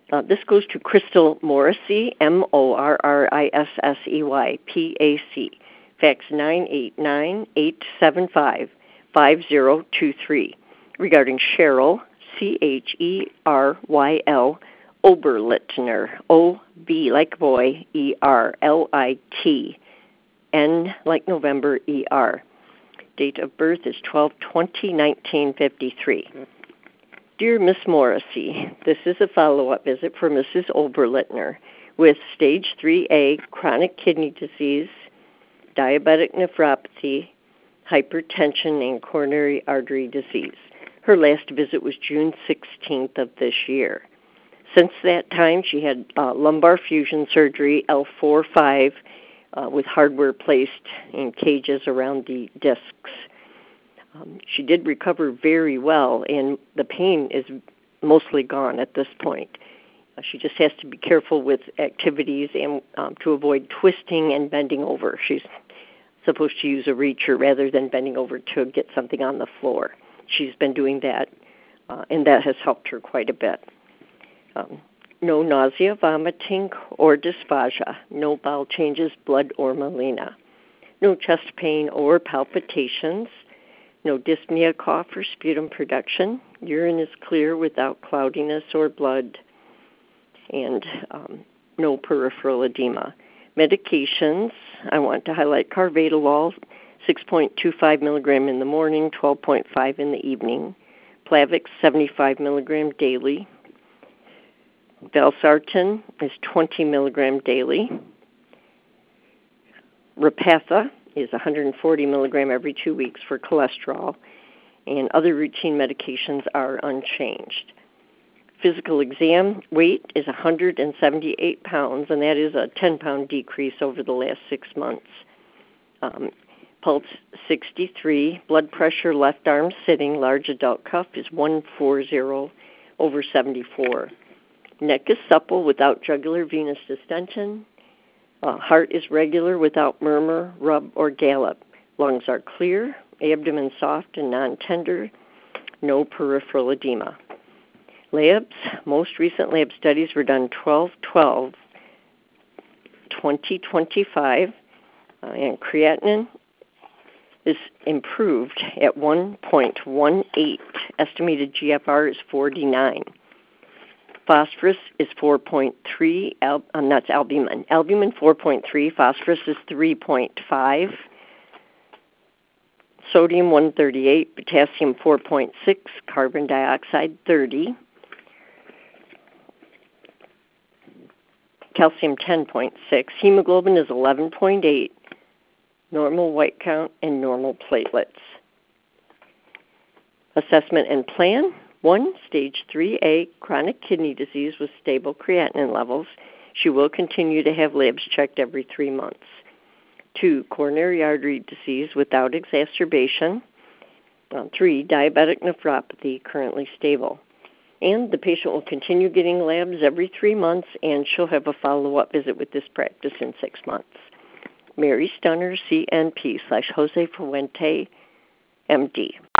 This goes to Crystal Morrissey, Morrissey, PAC, fax 989-875-5023, regarding Cheryl, Cheryl, Oberlittner, O-B like boy, E-R-L-I-T-N like November, E-R. Date of birth is 12/20/1953. Dear Miss Morrissey, this is a follow-up visit for Mrs. Oberlittner with stage 3A chronic kidney disease, diabetic nephropathy, hypertension, and coronary artery disease. Her last visit was June 16th of this year. Since that time, she had lumbar fusion surgery, L4-5, with hardware placed in cages around the discs. She did recover very well, and the pain is mostly gone at this point. She just has to be careful with activities and to avoid twisting and bending over. She's supposed to use a reacher rather than bending over to get something on the floor. She's been doing that, and that has helped her quite a bit. No nausea, vomiting, or dysphagia. No bowel changes, blood, or melena. No chest pain or palpitations. No dyspnea, cough, or sputum production. Urine is clear without cloudiness or blood. And no peripheral edema. Medications, I want to highlight Carvedilol, 6.25 milligram in the morning, 12.5 in the evening. Plavix, 75 milligram daily. Valsartan is 20 milligram daily. Repatha is 140 milligram every 2 weeks for cholesterol, and other routine medications are unchanged. Physical exam weight is 178 pounds, and that is a 10-pound decrease over the last 6 months. Pulse 63, blood pressure left arm sitting, large adult cuff is 140/74. Neck is supple without jugular venous distension. Heart is regular without murmur, rub, or gallop. Lungs are clear, abdomen soft and non-tender, no peripheral edema. Labs, most recent lab studies were done 12/12/2025, and creatinine is improved at 1.18. Estimated GFR is 49. Phosphorus is 4.3, that's albumin. Albumin 4.3, phosphorus is 3.5, sodium 138, potassium 4.6, carbon dioxide 30, calcium 10.6, hemoglobin is 11.8, normal white count, and normal platelets. Assessment and plan. 1, stage 3A, chronic kidney disease with stable creatinine levels. She will continue to have labs checked every 3 months. 2, coronary artery disease without exacerbation. 3, diabetic nephropathy, currently stable. And the patient will continue getting labs every 3 months, and she'll have a follow-up visit with this practice in 6 months. Mary Stunner, CNP /Jose Fuente, MD.